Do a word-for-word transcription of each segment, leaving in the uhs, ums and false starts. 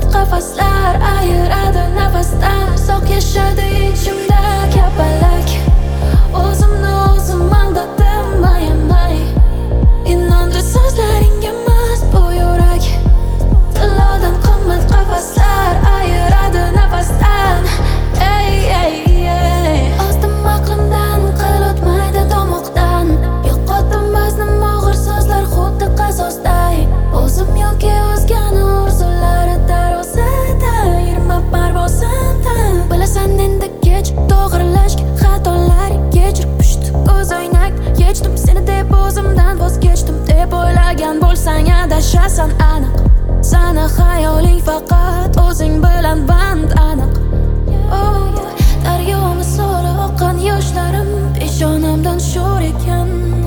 qimmat qafaslar ayiradi nafasdan. Soq yashadi ichimda kapalak, o'zimni o'zim aldadim ayamay. Inondir so'zlaringga mast bu yurak, tillodan qimmat qafaslar ayiradi nafasdan. Ey ey ey, ozdim aqlimdan, qil o'tmaydi tomoqdan. Yo'qotdim baznim og'ir so'zlar xuddi qazosday. O'zim yoki o'zgani orzulari darvozada, yirma parvozimda. Bilasan endi kech to'g'rilashga xatolar kechirib pushti ko'z o'ynak. Kechdim seni deb o'zimdan voz kechdim deb o'ylagan bo'lsang adashasan aniq. Sana xayoling faqat o'zing bilan band aniq. Oh, daryo misoli oqqan yoshlarim peshonamdan sho'r ekan.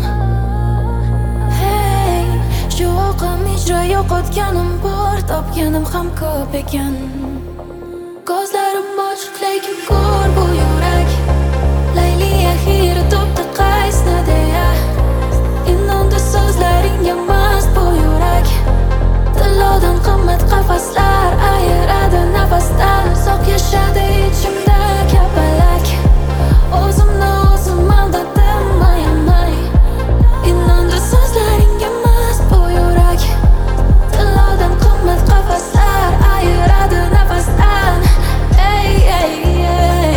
Hey, shu oqim ijro yo'qotganim bor, topganim ham ko'p ekan. Ko'zlarim ochiq lekin ko'r bu yurak, layli axiri topdi qaysini deya. Inondir so'zlaringga mast bu yurak, tillodan qimmat qafaslar ayiradi nafasdan. Soq yashadi ichimda kapalak, o'zimni o'zim aldadim ayamay. Inondir so'zlaringga mast bu yurak, tillodan qimmat qafaslar ayiradi nafasdan. Ey ey ey,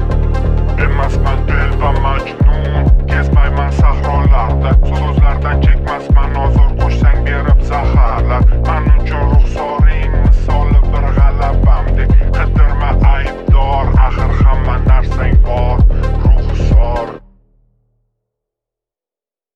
emasman del va majnun, kezmayman sahrolarda, so'zlardan